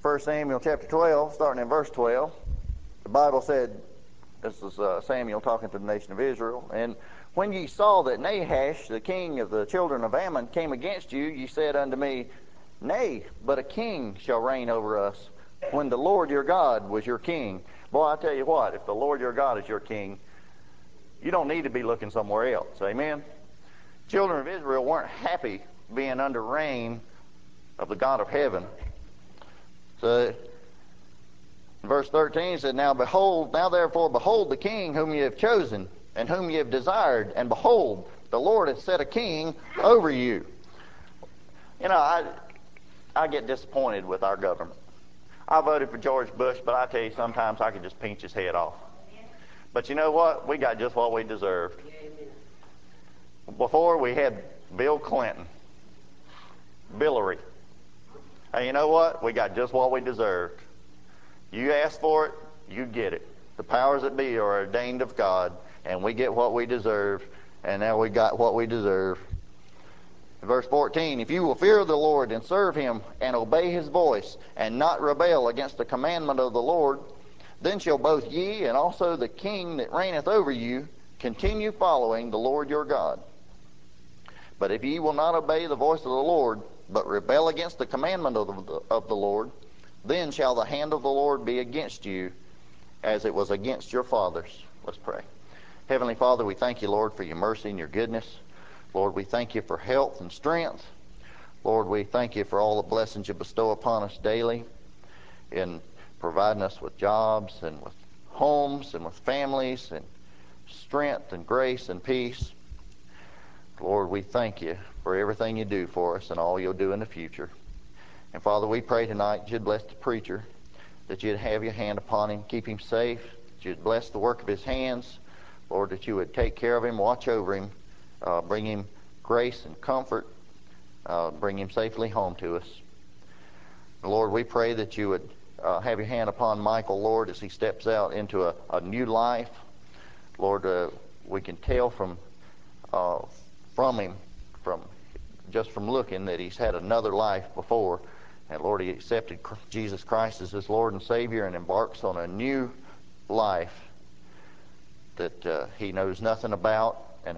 1 Samuel chapter 12, starting in verse 12. The Bible said, this is Samuel talking to the nation of Israel, and when ye saw that Nahash, the king of the children of Ammon, came against you, ye said unto me, Nay, but a king shall reign over us, when the Lord your God was your king. Boy, I tell you what, if the Lord your God is your king, you don't need to be looking somewhere else. Amen? Children of Israel weren't happy being under reign of the God of heaven. So, verse 13 said, Now therefore behold the king whom ye have chosen, and whom ye have desired, and behold, the Lord hath set a king over you. You know, I get disappointed with our government. I voted for George Bush, but I tell you, sometimes I could just pinch his head off. But you know what? We got just what we deserved. Before, we had Bill Clinton. Billary. And you know what? We got just what we deserved. You ask for it, you get it. The powers that be are ordained of God, and we get what we deserve, and now we got what we deserve. Verse 14, If you will fear the Lord and serve him and obey his voice and not rebel against the commandment of the Lord, then shall both ye and also the king that reigneth over you continue following the Lord your God. But if ye will not obey the voice of the Lord, but rebel against the commandment of the Lord, then shall the hand of the Lord be against you as it was against your fathers. Let's pray. Heavenly Father, we thank you, Lord, for your mercy and your goodness. Lord, we thank you for health and strength. Lord, we thank you for all the blessings you bestow upon us daily in providing us with jobs and with homes and with families and strength and grace and peace. Lord, we thank you for everything you do for us and all you'll do in the future. And Father, we pray tonight that you'd bless the preacher, that you'd have your hand upon him, keep him safe, that you'd bless the work of his hands. Lord, that you would take care of him, watch over him, bring him grace and comfort, bring him safely home to us. Lord, we pray that you would have your hand upon Michael, Lord, as he steps out into a new life. Lord, we can tell from him, from looking, that he's had another life before. And Lord, he accepted Jesus Christ as his Lord and Savior and embarks on a new life that he knows nothing about and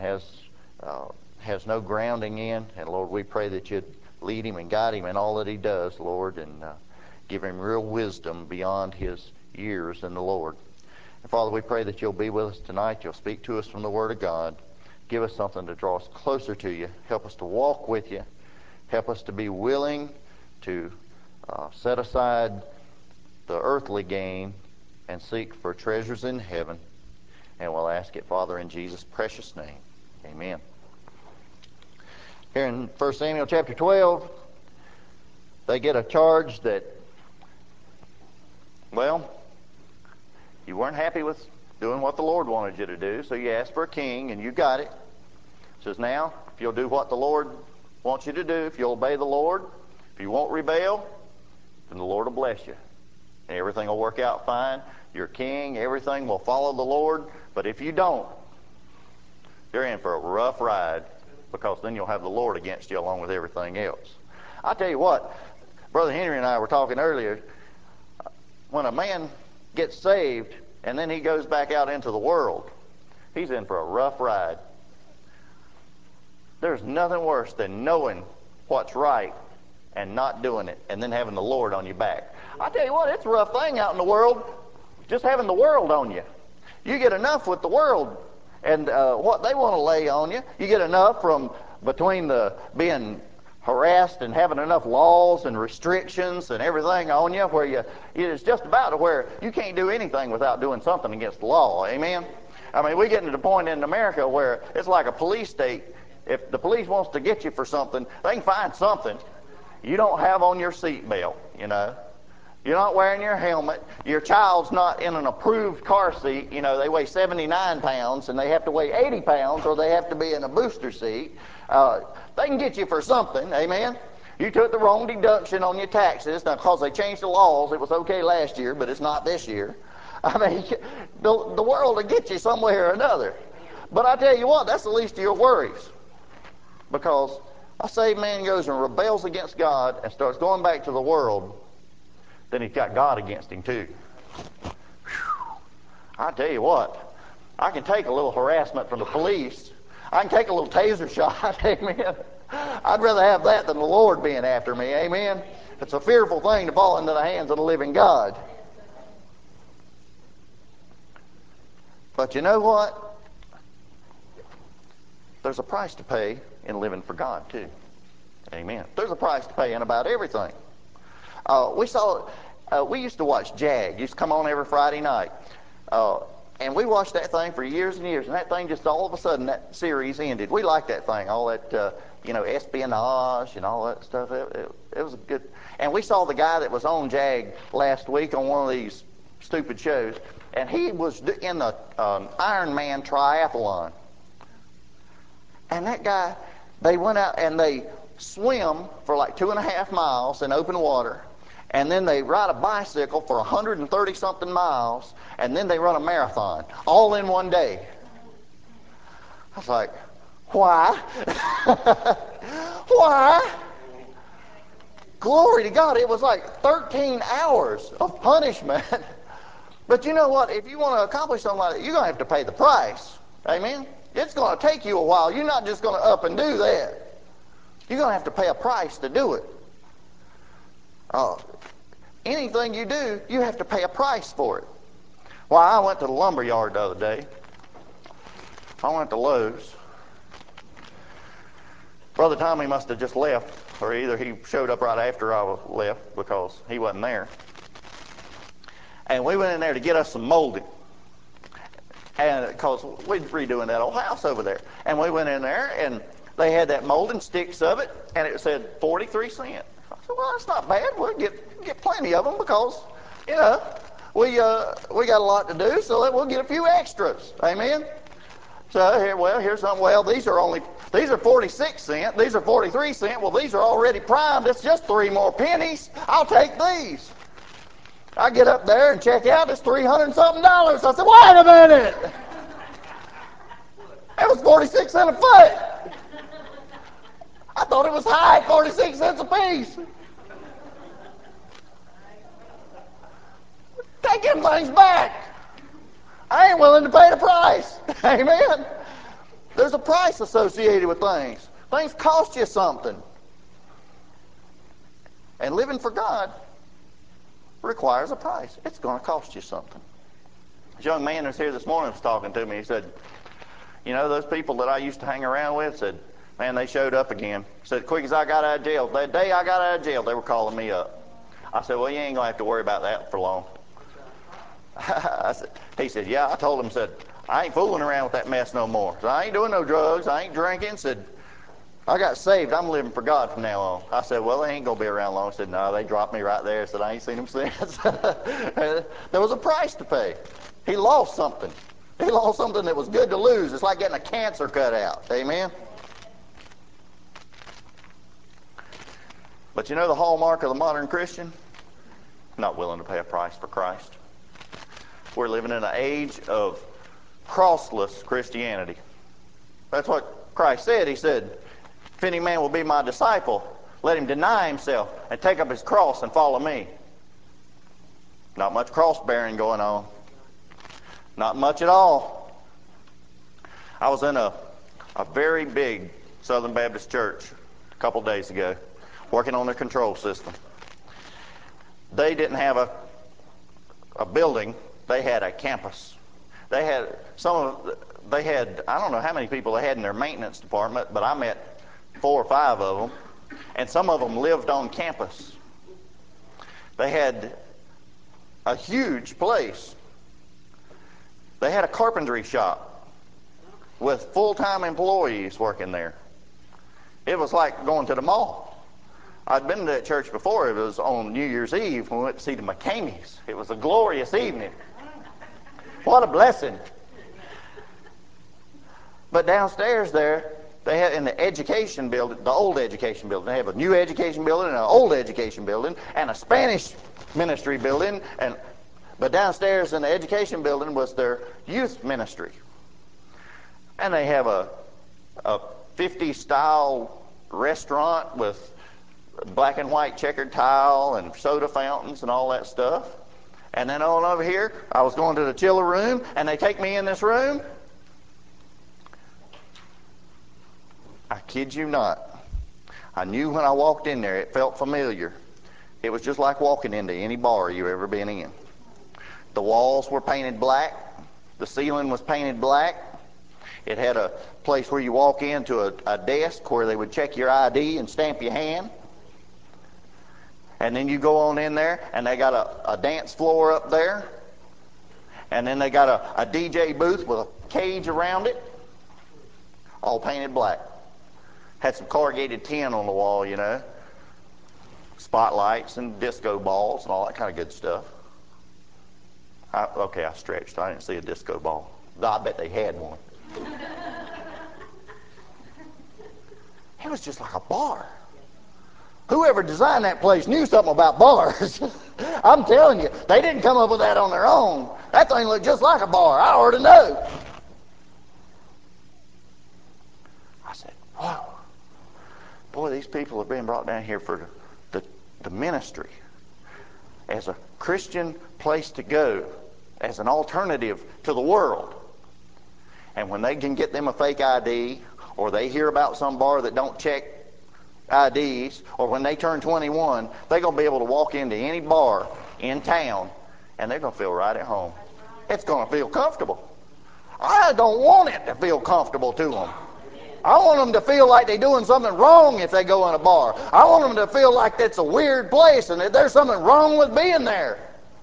has no grounding in. And Lord, we pray that you'd lead him and guide him in all that he does, Lord, and give him real wisdom beyond his years in the Lord. And Father, we pray that you'll be with us tonight. You'll speak to us from the Word of God. Give us something to draw us closer to you. Help us to walk with you. Help us to be willing to set aside the earthly gain and seek for treasures in heaven. And we'll ask it, Father, in Jesus' precious name. Amen. Here in 1 Samuel chapter 12, they get a charge that, well, you weren't happy with doing what the Lord wanted you to do, so you asked for a king, and you got it. It says, now, if you'll do what the Lord wants you to do, if you'll obey the Lord, if you won't rebel, then the Lord will bless you. And everything will work out fine. You're king, everything will follow the Lord. But if you don't, you're in for a rough ride, because then you'll have the Lord against you along with everything else. I tell you what, Brother Henry and I were talking earlier, when a man gets saved and then he goes back out into the world, he's in for a rough ride. There's nothing worse than knowing what's right and not doing it, and then having the Lord on your back. I tell you what, it's a rough thing out in the world, just having the world on you. You get enough with the world and what they want to lay on you. You get enough from between the being harassed and having enough laws and restrictions and everything on you, where it's just about to where you can't do anything without doing something against the law. Amen? I mean, we're getting to the point in America where it's like a police state. If the police wants to get you for something, they can find something. You don't have on your seatbelt, you know. You're not wearing your helmet. Your child's not in an approved car seat. You know, they weigh 79 pounds and they have to weigh 80 pounds or they have to be in a booster seat. They can get you for something, amen? You took the wrong deduction on your taxes. Now, because they changed the laws, it was okay last year, but it's not this year. I mean, the world will get you some way or another. But I tell you what, that's the least of your worries. Because a saved man goes and rebels against God and starts going back to the world, then he's got God against him too. I tell you what, I can take a little harassment from the police. I can take a little taser shot, amen. I'd rather have that than the Lord being after me, amen. It's a fearful thing to fall into the hands of the living God. But you know what? There's a price to pay in living for God too. Amen. There's a price to pay in about everything. We used to watch Jag. It used to come on every Friday night. And we watched that thing for years and years, and that thing just all of a sudden, that series ended. We liked that thing, all that, espionage and all that stuff. It was a good. And we saw the guy that was on Jag last week on one of these stupid shows, and he was in the Ironman triathlon. And that guy, they went out and they swim for like 2.5 miles in open water. And then they ride a bicycle for 130-something miles, and then they run a marathon, all in one day. I was like, why? Why? Glory to God, it was like 13 hours of punishment. But you know what? If you want to accomplish something like that, you're going to have to pay the price. Amen? It's going to take you a while. You're not just going to up and do that. You're going to have to pay a price to do it. Anything you do, you have to pay a price for it. Well, I went to the lumber yard the other day. I went to Lowe's. Brother Tommy must have just left, or either he showed up right after I left because he wasn't there. And we went in there to get us some molding. And because we're redoing that old house over there. And we went in there, and they had that molding, sticks of it, and it said 43 cents. I said, well, that's not bad. We'll get plenty of them because, we got a lot to do, so we'll get a few extras. Amen? So, here's something. Well, these are 46 cents. These are 43 cents. Well, these are already primed. It's just 3 more pennies. I'll take these. I get up there and check out. It's $300-something. I said, wait a minute. It was 46 cents a foot. I thought it was high, 46 cents a piece. Take them things back. I ain't willing to pay the price. Amen. There's a price associated with things. Things cost you something. And living for God requires a price. It's going to cost you something. This young man who's here this morning was talking to me. He said, those people that I used to hang around with, said, man, they showed up again. Said, quick as I got out of jail. That day I got out of jail, they were calling me up. I said, well, you ain't going to have to worry about that for long. He said, yeah. I told him, said, I ain't fooling around with that mess no more. So I ain't doing no drugs. I ain't drinking. Said, I got saved. I'm living for God from now on. I said, well, they ain't going to be around long. Said, no, they dropped me right there. Said, I ain't seen them since. There was a price to pay. He lost something. He lost something that was good to lose. It's like getting a cancer cut out. Amen? But the hallmark of the modern Christian? Not willing to pay a price for Christ. We're living in an age of crossless Christianity. That's what Christ said. He said, if any man will be my disciple, let him deny himself and take up his cross and follow me. Not much cross-bearing going on. Not much at all. I was in a very big Southern Baptist church a couple days ago, working on their control system. They didn't have a building. They had a campus. They had I don't know how many people they had in their maintenance department, but I met 4 or 5 of them, and some of them lived on campus. They had a huge place. They had a carpentry shop with full-time employees working there. It was like going to the mall. I'd been to that church before. It was on New Year's Eve when we went to see the McCameys. It was a glorious evening. What a blessing. But downstairs there, they had in the education building, the old education building, they have a new education building and an old education building and a Spanish ministry building. But downstairs in the education building was their youth ministry. And they have a 50s style restaurant with black and white checkered tile and soda fountains and all that stuff. And then on over here, I was going to the chiller room, and they take me in this room. I kid you not. I knew when I walked in there, it felt familiar. It was just like walking into any bar you've ever been in. The walls were painted black. The ceiling was painted black. It had a place where you walk into a desk where they would check your ID and stamp your hand. And then you go on in there, and they got a dance floor up there. And then they got a DJ booth with a cage around it, all painted black. Had some corrugated tin on the wall, you know. Spotlights and disco balls and all that kind of good stuff. I stretched. I didn't see a disco ball. I bet they had one. It was just like a bar. Whoever designed that place knew something about bars. I'm telling you, they didn't come up with that on their own. That thing looked just like a bar. I already know. I said, whoa. Boy, these people are being brought down here for the ministry as a Christian place to go, as an alternative to the world. And when they can get them a fake ID, or they hear about some bar that don't check IDs, or when they turn 21, they're going to be able to walk into any bar in town, and they're going to feel right at home. It's going to feel comfortable. I don't want it to feel comfortable to them. I want them to feel like they're doing something wrong if they go in a bar. I want them to feel like that's a weird place and that there's something wrong with being there.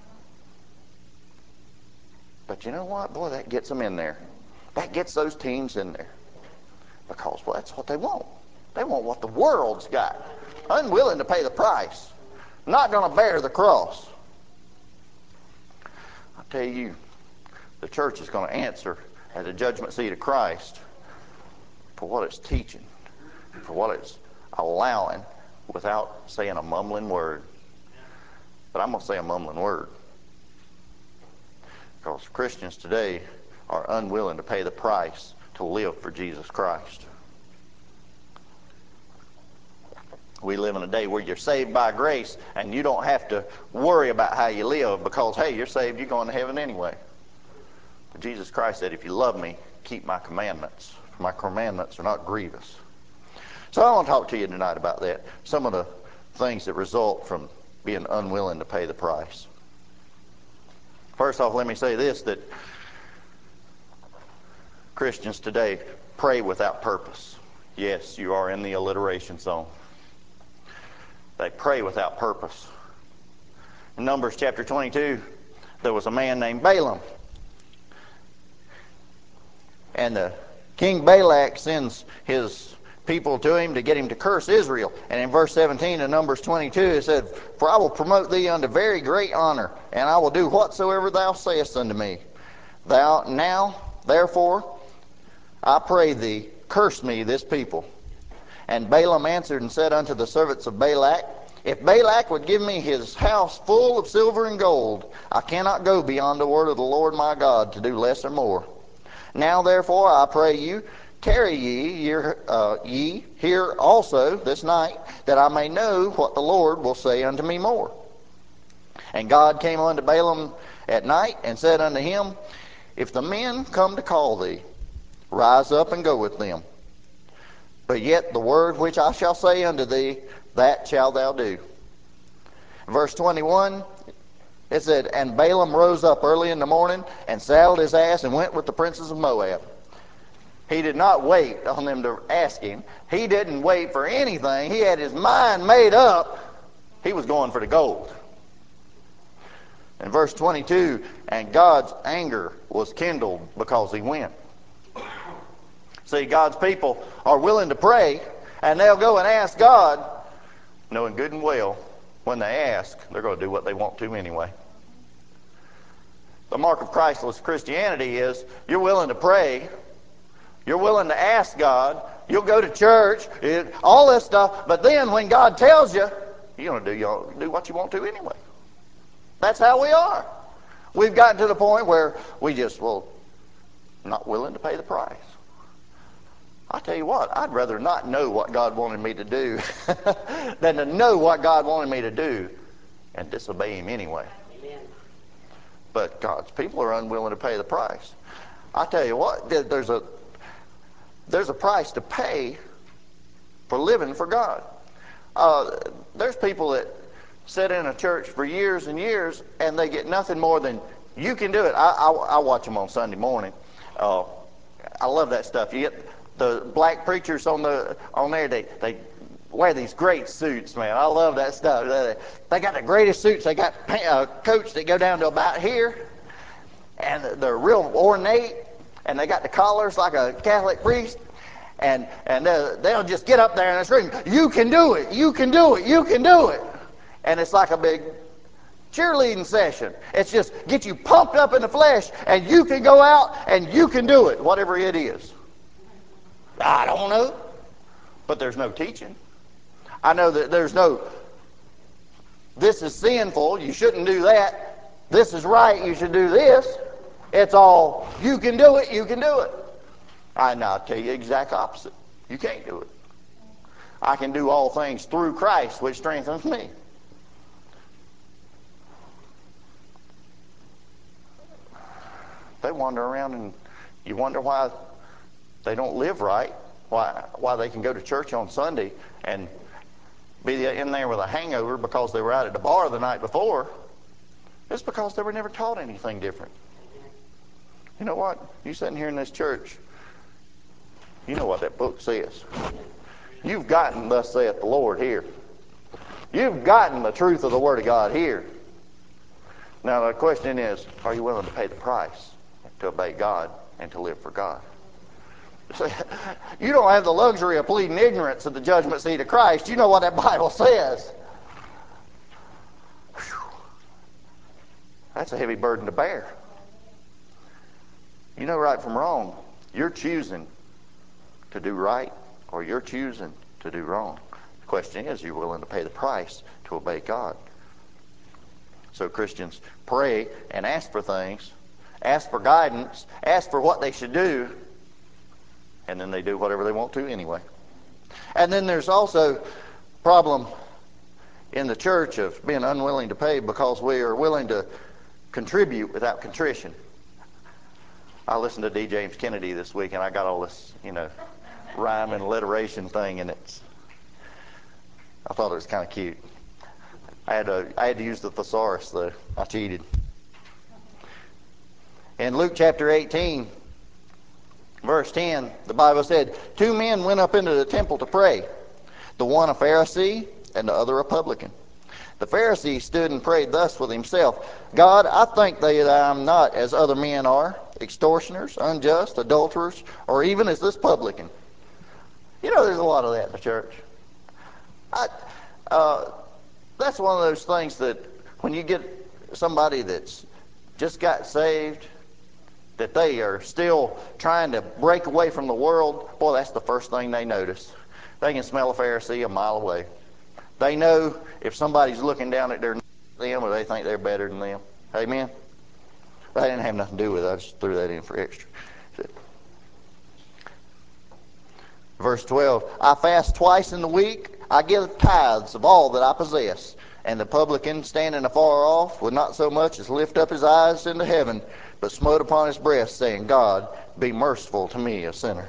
But you know what? Boy, that gets them in there. That gets those teens in there. Because, well, that's what they want. They want what the world's got. Unwilling to pay the price. Not going to bear the cross. I tell you, the church is going to answer at the judgment seat of Christ for what it's teaching, for what it's allowing without saying a mumbling word. But I'm going to say a mumbling word. Because Christians today are unwilling to pay the price to live for Jesus Christ. We live in a day where you're saved by grace and you don't have to worry about how you live because, hey, you're saved, you're going to heaven anyway. But Jesus Christ said, if you love me, keep my commandments. For my commandments are not grievous. So I want to talk to you tonight about that. Some of the things that result from being unwilling to pay the price. First off, let me say this, that Christians today pray without purpose. Yes, you are in the alliteration zone. They pray without purpose. In Numbers chapter 22, there was a man named Balaam. And King Balak sends his people to him to get him to curse Israel. And in verse 17 of Numbers 22, it said, for I will promote thee unto very great honor, and I will do whatsoever thou sayest unto me. Thou now, therefore, I pray thee, curse me this people. And Balaam answered and said unto the servants of Balak, if Balak would give me his house full of silver and gold, I cannot go beyond the word of the Lord my God to do less or more. Now therefore I pray you, tarry ye here also this night, that I may know what the Lord will say unto me more. And God came unto Balaam at night and said unto him, if the men come to call thee, rise up and go with them. But yet the word which I shall say unto thee, that shalt thou do. Verse 21, it said, and Balaam rose up early in the morning and saddled his ass and went with the princes of Moab. He did not wait on them to ask him. He didn't wait for anything. He had his mind made up. He was going for the gold. In verse 22, and God's anger was kindled because he went. See, God's people are willing to pray, and they'll go and ask God, knowing good and well, when they ask, they're going to do what they want to anyway. The mark of Christless Christianity is you're willing to pray, you're willing to ask God, you'll go to church, all this stuff, but then when God tells you, you're going to do what you want to anyway. That's how we are. We've gotten to the point where we just, not willing to pay the price. I tell you what, I'd rather not know what God wanted me to do than to know what God wanted me to do and disobey Him anyway. Amen. But God's people are unwilling to pay the price. I tell you what, there's a price to pay for living for God. There's people that sit in a church for years and years, and they get nothing more than, you can do it. I watch them on Sunday morning. I love that stuff. You get the black preachers on there. They wear these great suits, man. I love that stuff. They got the greatest suits. They got coats that go down to about here, and they're real ornate, and they got the collars like a Catholic priest. And they'll just get up there and scream, you can do it, you can do it, you can do it. And it's like a big cheerleading session. It's just get you pumped up in the flesh, and you can go out and you can do it, whatever it is. I don't know, but there's no teaching. I know that there's no, this is sinful, you shouldn't do that. This is right, you should do this. It's all, you can do it, you can do it. I'll tell you the exact opposite. You can't do it. I can do all things through Christ, which strengthens me. They wander around and you wonder why they don't live right, why they can go to church on Sunday and be in there with a hangover because they were out at the bar the night before. It's because they were never taught anything different. You know what? You sitting here in this church, you know what that book says. You've gotten thus saith the Lord here. You've gotten the truth of the Word of God here. Now the question is, are you willing to pay the price to obey God and to live for God? You don't have the luxury of pleading ignorance at the judgment seat of Christ. You know what that Bible says. Whew. That's a heavy burden to bear. You know right from wrong. You're choosing to do right, or you're choosing to do wrong. The question is, you're willing to pay the price to obey God. So Christians pray and ask for things, ask for guidance, ask for what they should do, and then they do whatever they want to anyway. And then there's also a problem in the church of being unwilling to pay because we are willing to contribute without contrition. I listened to D. James Kennedy this week, and I got all this, rhyme and alliteration thing, and I thought it was kind of cute. I had to use the thesaurus, though. I cheated. In Luke chapter 18, verse 10, the Bible said, 2 men went up into the temple to pray, the one a Pharisee and the other a publican. The Pharisee stood and prayed thus with himself, God, I thank thee that I am not as other men are, extortioners, unjust, adulterers, or even as this publican. There's a lot of that in the church. That's one of those things that when you get somebody that's just got saved, that they are still trying to break away from the world, boy, that's the first thing they notice. They can smell a Pharisee a mile away. They know if somebody's looking down at them or they think they're better than them. Amen? That didn't have nothing to do with it. I just threw that in for extra. Verse 12, I fast twice in the week. I give tithes of all that I possess. And the publican, standing afar off, would not so much as lift up his eyes into heaven, but smote upon his breast, saying, God, be merciful to me, a sinner.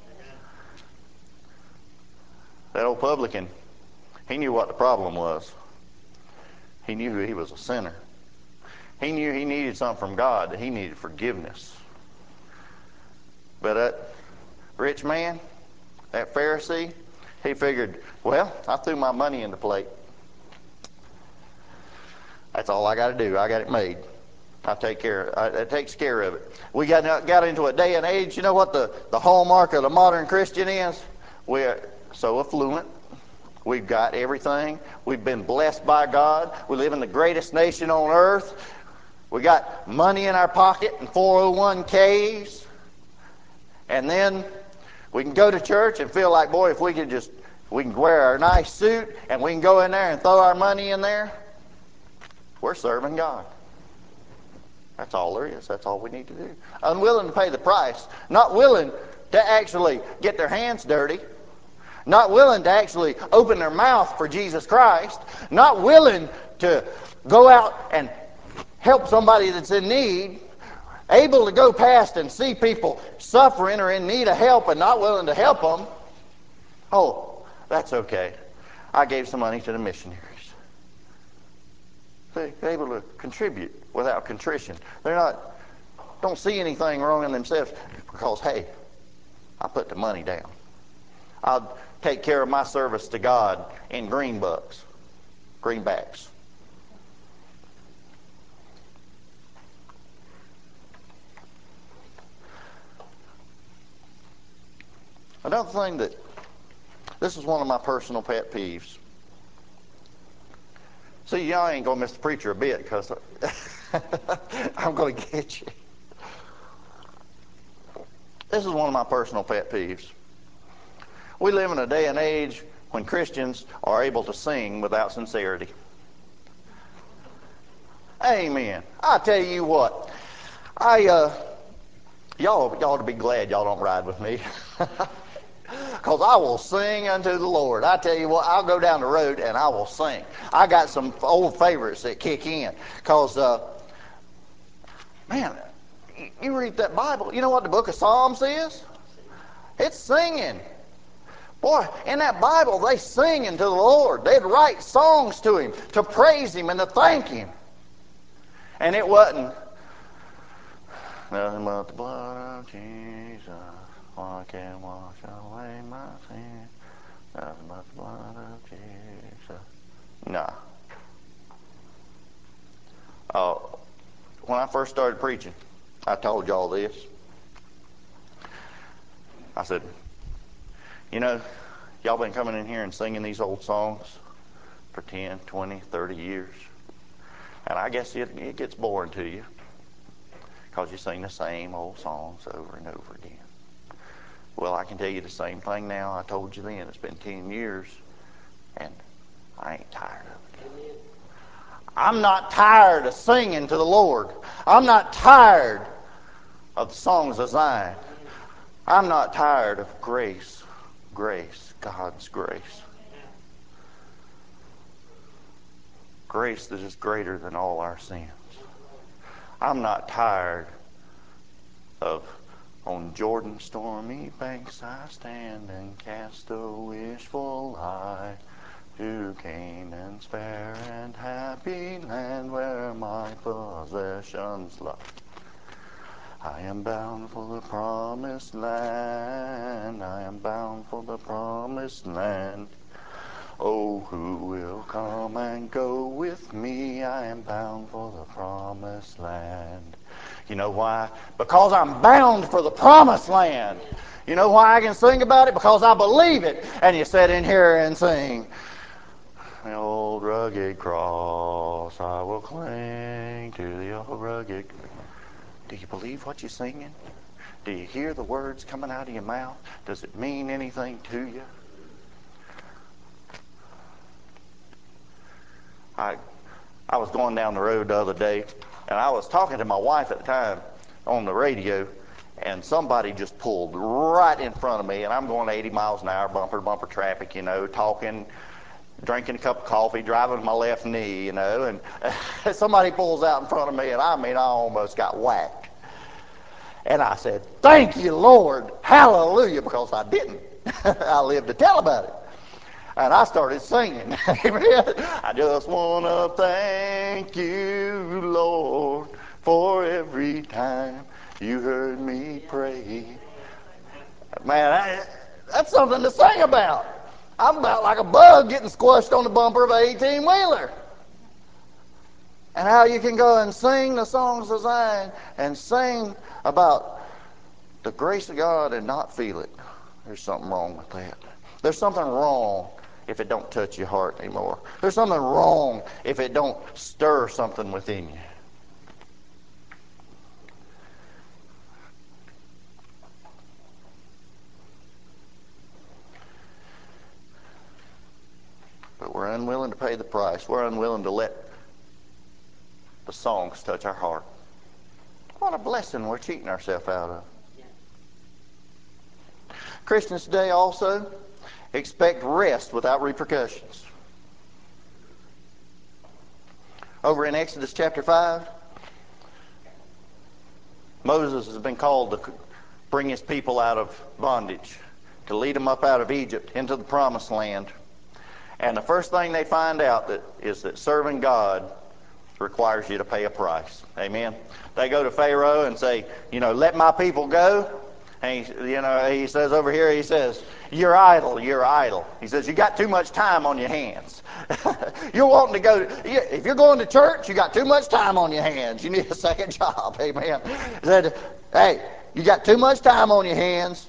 That old publican, he knew what the problem was. He knew he was a sinner. He knew he needed something from God, that he needed forgiveness. But that rich man, that Pharisee, he figured, well, I threw my money in the plate. That's all I got to do. I got it made. I take care. It takes care of it. We got into a day and age. You know what the hallmark of the modern Christian is? We're so affluent. We've got everything. We've been blessed by God. We live in the greatest nation on earth. We got money in our pocket and 401ks. And then we can go to church and feel like, boy, if we can wear our nice suit and we can go in there and throw our money in there, we're serving God. That's all there is. That's all we need to do. Unwilling to pay the price. Not willing to actually get their hands dirty, not willing to actually open their mouth for Jesus Christ, not willing to go out and help somebody that's in need, able to go past and see people suffering or in need of help and not willing to help them. Oh, that's okay. I gave some money to the missionaries. They're able to contribute without contrition. Don't see anything wrong in themselves because, hey, I put the money down. I'll take care of my service to God in greenbacks. Another thing this is one of my personal pet peeves. See, y'all ain't going to miss the preacher a bit because I'm going to get you. This is one of my personal pet peeves. We live in a day and age when Christians are able to sing without sincerity. Amen. I tell you what, y'all ought to be glad y'all don't ride with me. Because I will sing unto the Lord. I tell you what, I'll go down the road and I will sing. I got some old favorites that kick in. Because, man, you read that Bible, you know what the book of Psalms is? It's singing. Boy, in that Bible, they singing to the Lord. They'd write songs to Him to praise Him and to thank Him. And it wasn't nothing but the blood of Jesus. I can wash away my sin. Nothing but the blood of Jesus. Nah. When I first started preaching, I told y'all this. I said, you know, y'all been coming in here and singing these old songs for 10, 20, 30 years. And I guess it gets boring to you because you sing the same old songs over and over again. Well, I can tell you the same thing now I told you then. It's been 10 years, and I ain't tired of it. I'm not tired of singing to the Lord. I'm not tired of the songs of Zion. I'm not tired of grace, God's grace. Grace that is greater than all our sins. I'm not tired of on Jordan's stormy banks I stand and cast a wishful eye to Canaan's fair and happy land where my possessions lie. I am bound for the promised land. I am bound for the promised land. Oh, who will come and go with me? I am bound for the promised land. You know why? Because I'm bound for the promised land. You know why I can sing about it? Because I believe it. And you sit in here and sing, the old rugged cross, I will cling to the old rugged. Do you believe what you're singing? Do you hear the words coming out of your mouth? Does it mean anything to you? I was going down the road the other day, and I was talking to my wife at the time on the radio, and somebody just pulled right in front of me, and I'm going 80 miles an hour, bumper to bumper traffic, you know, talking, drinking a cup of coffee, driving with my left knee, you know, and somebody pulls out in front of me, and I almost got whacked. And I said, thank you, Lord, hallelujah, because I didn't. I lived to tell about it. And I started singing. I just want to thank you, Lord, for every time you heard me pray. Man, that's something to sing about. I'm about like a bug getting squashed on the bumper of an 18-wheeler. And how you can go and sing the songs of Zion and sing about the grace of God and not feel it. There's something wrong with that. There's something wrong if it don't touch your heart anymore. There's something wrong if it don't stir something within you. But we're unwilling to pay the price. We're unwilling to let the songs touch our heart. What a blessing we're cheating ourselves out of. Christians today also expect rest without repercussions. Over in Exodus chapter 5, Moses has been called to bring his people out of bondage, to lead them up out of Egypt into the promised land. And the first thing they find out is that serving God requires you to pay a price. Amen. They go to Pharaoh and say, let my people go. And he says over here, he says, you're idle, you're idle. He says, you got too much time on your hands. You're wanting to go, if you're going to church, you got too much time on your hands. You need a second job. Amen. He said, hey, you got too much time on your hands.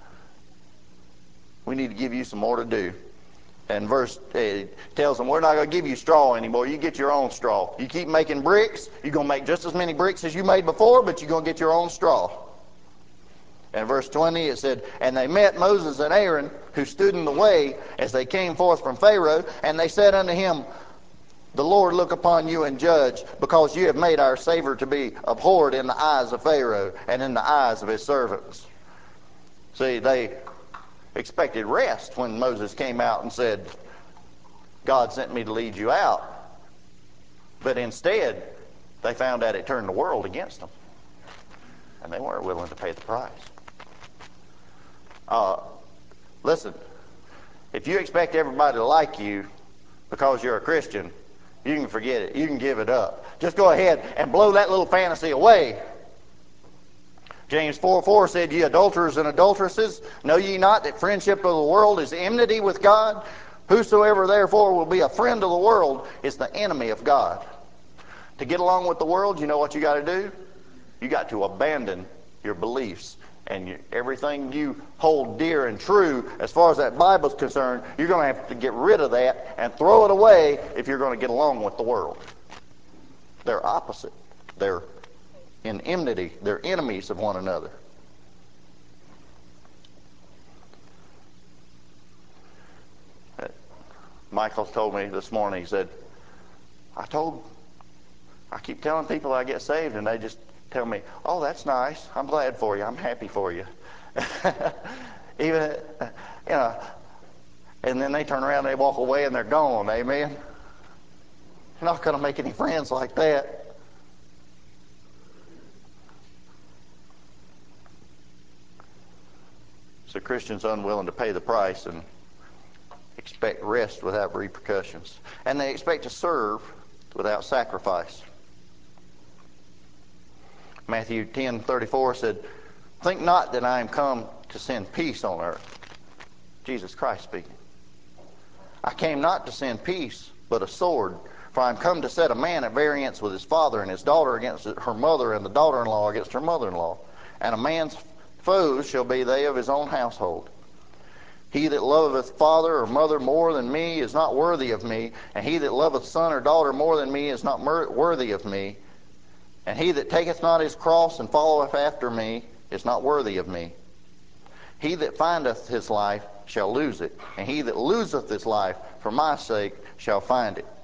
We need to give you some more to do. And verse tells them, we're not going to give you straw anymore. You get your own straw. You keep making bricks, you're going to make just as many bricks as you made before, but you're going to get your own straw. And verse 20, it said, and they met Moses and Aaron, who stood in the way as they came forth from Pharaoh, and they said unto him, the Lord look upon you and judge, because you have made our savor to be abhorred in the eyes of Pharaoh and in the eyes of his servants. See, they expected rest when Moses came out and said, God sent me to lead you out. But instead, they found out it turned the world against them. And they weren't willing to pay the price. Listen, if you expect everybody to like you because you're a Christian, you can forget it. You can give it up. Just go ahead and blow that little fantasy away. James 4:4 said, ye adulterers and adulteresses, know ye not that friendship of the world is enmity with God? Whosoever therefore will be a friend of the world is the enemy of God. To get along with the world, you know what you got to do? You got to abandon your beliefs. And everything you hold dear and true, as far as that Bible's concerned, you're going to have to get rid of that and throw it away if you're going to get along with the world. They're opposite. They're in enmity. They're enemies of one another. Michael told me this morning, he said, I keep telling people I get saved, and they just tell me, oh, that's nice. I'm glad for you. I'm happy for you. Even, and then they turn around and they walk away and they're gone. Amen? You're not going to make any friends like that. So Christians unwilling to pay the price and expect rest without repercussions. And they expect to serve without sacrifice. Matthew 10:34 said, think not that I am come to send peace on earth. Jesus Christ speaking. I came not to send peace, but a sword. For I am come to set a man at variance with his father, and his daughter against her mother, and the daughter-in-law against her mother-in-law. And a man's foes shall be they of his own household. He that loveth father or mother more than me is not worthy of me, and he that loveth son or daughter more than me is not worthy of me. And he that taketh not his cross and followeth after me is not worthy of me. He that findeth his life shall lose it, and he that loseth his life for my sake shall find it.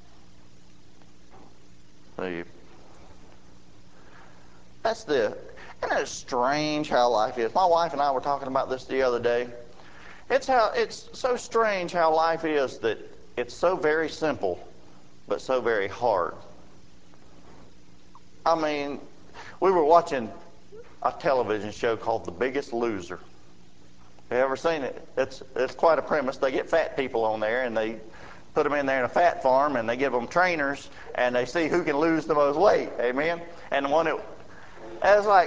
Isn't it strange how life is? My wife and I were talking about this the other day. It's so strange how life is, that it's so very simple, but so very hard. I mean, we were watching a television show called The Biggest Loser. Have you ever seen it? It's quite a premise. They get fat people on there, and they put them in there in a fat farm, and they give them trainers, and they see who can lose the most weight. Amen? And it's like,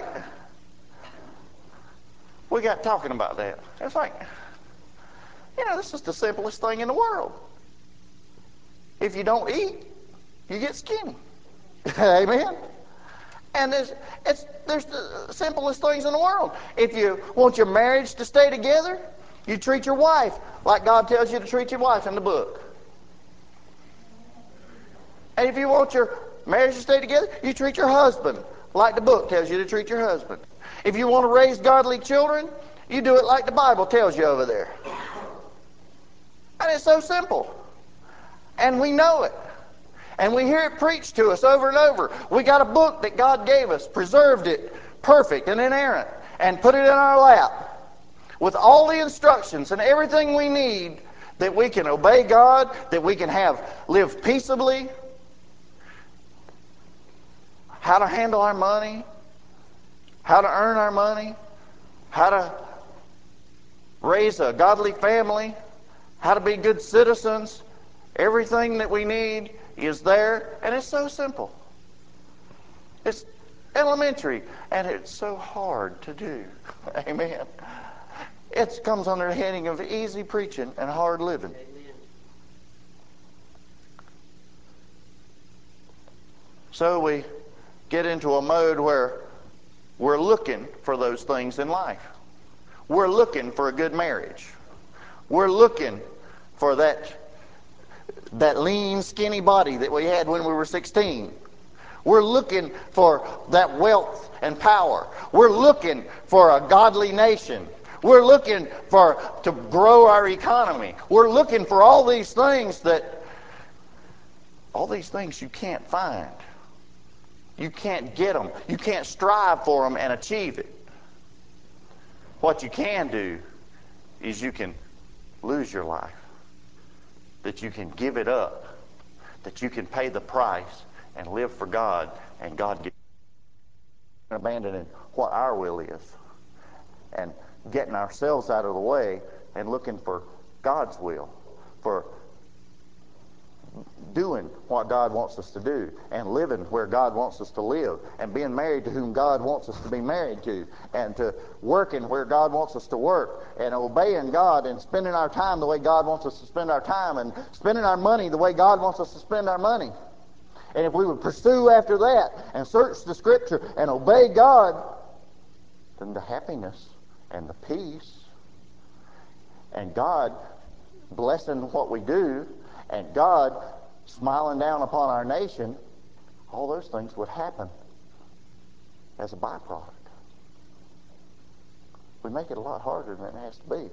we got talking about that. It's like, this is the simplest thing in the world. If you don't eat, you get skinny. Amen? And there's the simplest things in the world. If you want your marriage to stay together, you treat your wife like God tells you to treat your wife in the book. And if you want your marriage to stay together, you treat your husband like the book tells you to treat your husband. If you want to raise godly children, you do it like the Bible tells you over there. And it's so simple. And we know it. And we hear it preached to us over and over. We got a book that God gave us, preserved it, perfect and inerrant, and put it in our lap. with all the instructions and everything we need, that we can obey God, that we can live peaceably, how to handle our money, how to earn our money, how to raise a godly family, how to be good citizens. Everything that we need is there, and it's so simple. It's elementary, and it's so hard to do. Amen. It comes under the heading of easy preaching and hard living. Amen. So we get into a mode where we're looking for those things in life. We're looking for a good marriage. We're looking for that lean, skinny body that we had when we were 16. We're looking for that wealth and power. We're looking for a godly nation. We're looking to grow our economy. We're looking for all these things you can't find. You can't get them. You can't strive for them and achieve it. What you can do is you can lose your life. That you can give it up. That you can pay the price and live for God, and God gives you abandoning what our will is and getting ourselves out of the way and looking for God's will, for doing what God wants us to do and living where God wants us to live and being married to whom God wants us to be married to and to working where God wants us to work and obeying God and spending our time the way God wants us to spend our time and spending our money the way God wants us to spend our money. And if we would pursue after that and search the Scripture and obey God, then the happiness and the peace and God blessing what we do and God smiling down upon our nation, all those things would happen as a byproduct. We make it a lot harder than it has to be.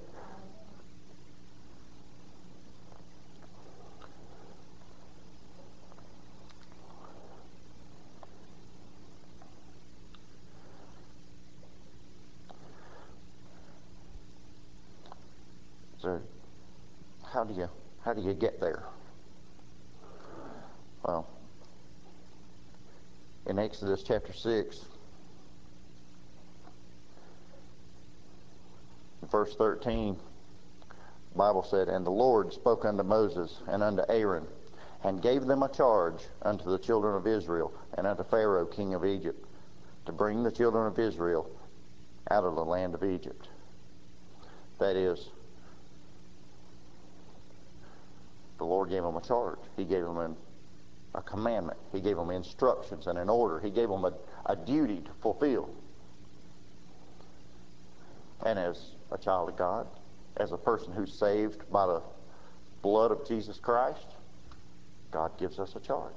So, how do you get there? Well, in Exodus chapter 6, verse 13, the Bible said, "And the Lord spoke unto Moses and unto Aaron, and gave them a charge unto the children of Israel and unto Pharaoh king of Egypt, to bring the children of Israel out of the land of Egypt." That is, the Lord gave them a charge. He gave them a commandment. He gave them instructions and an order. He gave them a duty to fulfill. And as a child of God, as a person who's saved by the blood of Jesus Christ, God gives us a charge.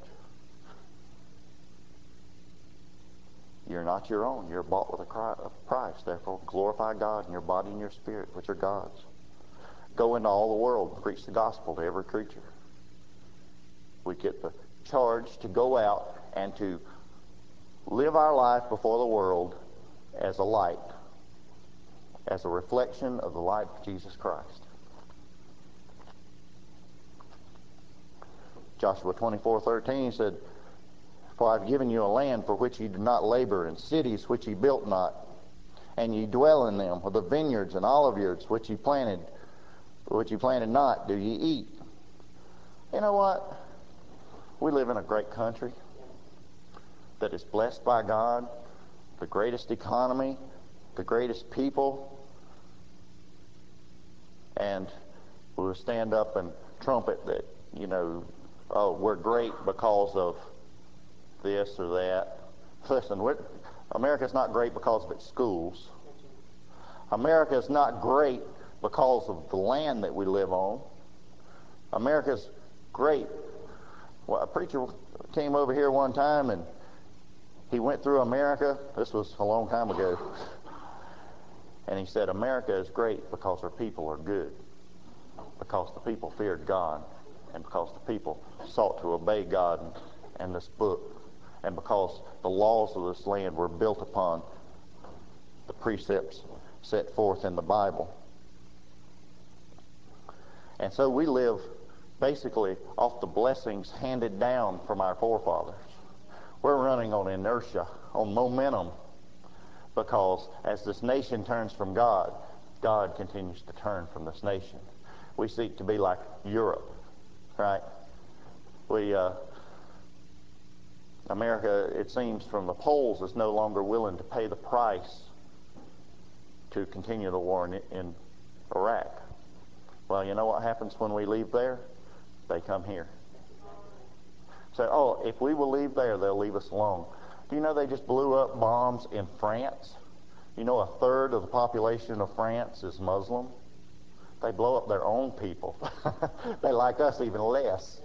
You're not your own. You're bought with a price. Therefore, glorify God in your body and your spirit, which are God's. Go into all the world and preach the gospel to every creature. We get the charge to go out and to live our life before the world as a light, as a reflection of the light of Jesus Christ. Joshua 24:13 said, "For I have given you a land for which ye do not labor, and cities which ye built not, and ye dwell in them, with the vineyards and olive yards which ye planted not, do ye eat." You know what? We live in a great country that is blessed by God, the greatest economy, the greatest people, and we will stand up and trumpet that, oh, we're great because of this or that. Listen, America's not great because of its schools. America's not great because of the land that we live on. America's great. Well, a preacher came over here one time and he went through America. This was a long time ago. And he said, America is great because her people are good, because the people feared God, and because the people sought to obey God and this book, and because the laws of this land were built upon the precepts set forth in the Bible. And so we live basically off the blessings handed down from our forefathers. We're running on inertia, on momentum, because as this nation turns from God, God continues to turn from this nation. We seek to be like Europe, right? America, it seems from the polls, is no longer willing to pay the price to continue the war in Iraq. Well, you know what happens when we leave there? They come here. So, if we will leave there, they'll leave us alone. Do you know they just blew up bombs in France? You know, 1/3 of the population of France is Muslim. They blow up their own people. They like us even less.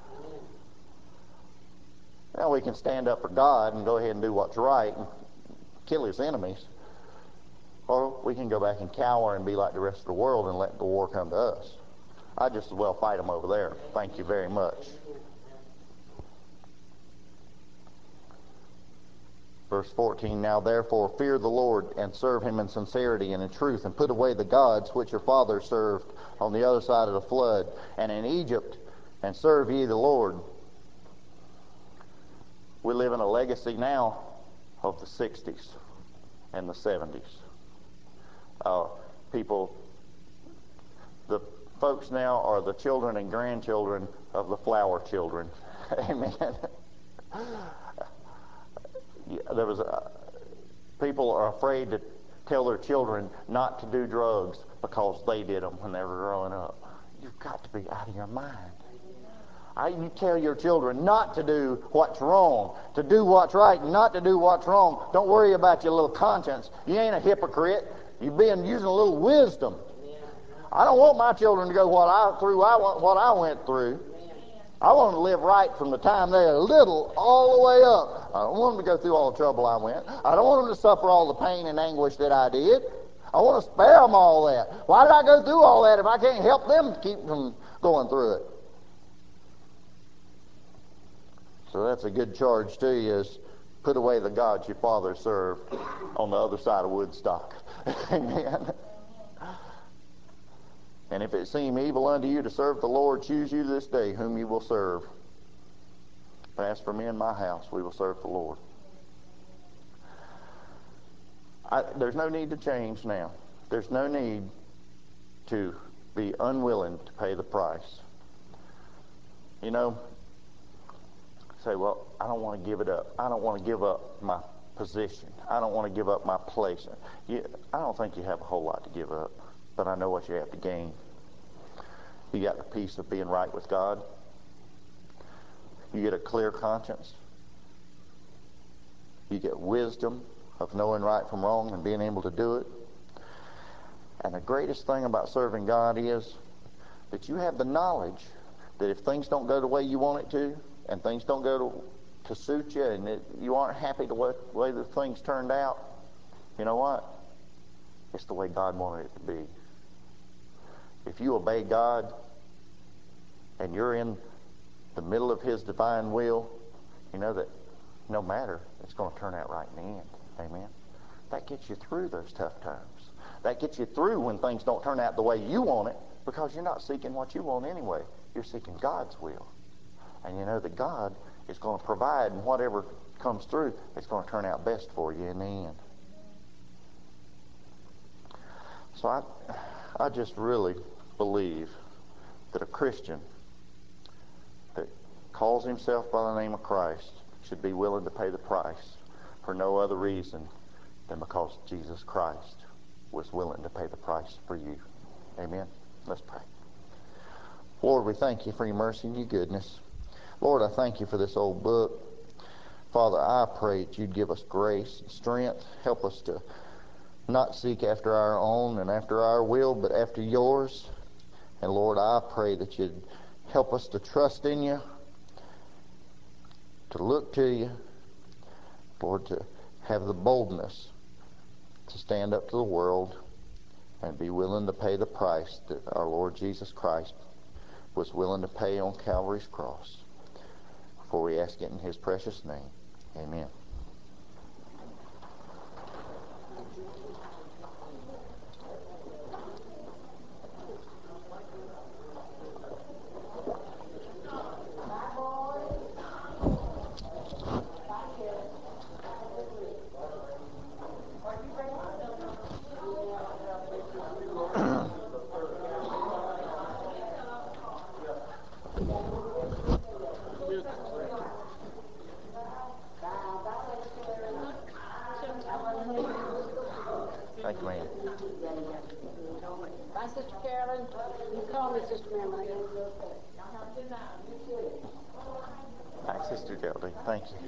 Now we can stand up for God and go ahead and do what's right and kill his enemies. Or we can go back and cower and be like the rest of the world and let the war come to us. I'd just as well fight them over there. Thank you very much. Verse 14, now therefore fear the Lord and serve him in sincerity and in truth, and put away the gods which your fathers served on the other side of the flood and in Egypt, and serve ye the Lord. We live in a legacy now of the 60s and the 70s. The folks now are the children and grandchildren of the flower children. Amen. People are afraid to tell their children not to do drugs because they did them when they were growing up. You've got to be out of your mind. You tell your children not to do what's wrong, to do what's right, and not to do what's wrong. Don't worry about your little conscience. You ain't a hypocrite. You've been using a little wisdom. I don't want my children to go what I went through. I want them to live right from the time they're little all the way up. I don't want them to go through all the trouble I went. I don't want them to suffer all the pain and anguish that I did. I want to spare them all that. Why did I go through all that if I can't help them keep from going through it? So that's a good charge to you, is put away the gods your father served on the other side of Woodstock. Amen. And if it seem evil unto you to serve the Lord, choose you this day whom you will serve. But as for me and my house, we will serve the Lord. There's no need to change now. There's no need to be unwilling to pay the price. You know, say, well, I don't want to give it up. I don't want to give up my position. I don't want to give up my place. I don't think you have a whole lot to give up, but I know what you have to gain. You got the peace of being right with God. You get a clear conscience. You get wisdom of knowing right from wrong and being able to do it. And the greatest thing about serving God is that you have the knowledge that if things don't go the way you want it to, and things don't go to suit you, and you aren't happy the way the things turned out, you know what? It's the way God wanted it to be. If you obey God and you're in the middle of his divine will, you know that no matter, it's going to turn out right in the end. Amen. That gets you through those tough times. That gets you through when things don't turn out the way you want it, because you're not seeking what you want anyway. You're seeking God's will. And you know that God is going to provide, and whatever comes through, it's going to turn out best for you in the end. So I just really believe that a Christian that calls himself by the name of Christ should be willing to pay the price for no other reason than because Jesus Christ was willing to pay the price for you. Amen. Let's pray. Lord, we thank you for your mercy and your goodness. Lord, I thank you for this old book. Father, I pray that you'd give us grace and strength. Help us to not seek after our own and after our will, but after yours. And Lord, I pray that you'd help us to trust in you, to look to you, Lord, to have the boldness to stand up to the world and be willing to pay the price that our Lord Jesus Christ was willing to pay on Calvary's cross. For we ask it in his precious name. Amen. Man. Bye, Sister Carolyn. You call me, Sister Marilyn. Hi, Sister Geraldine. Thank you.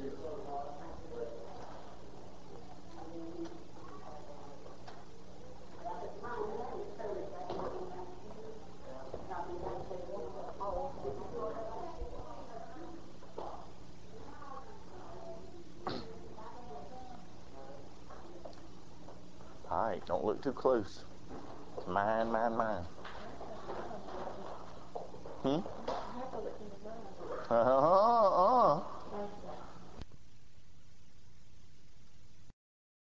All right, don't look too close. Mine, mine, mine.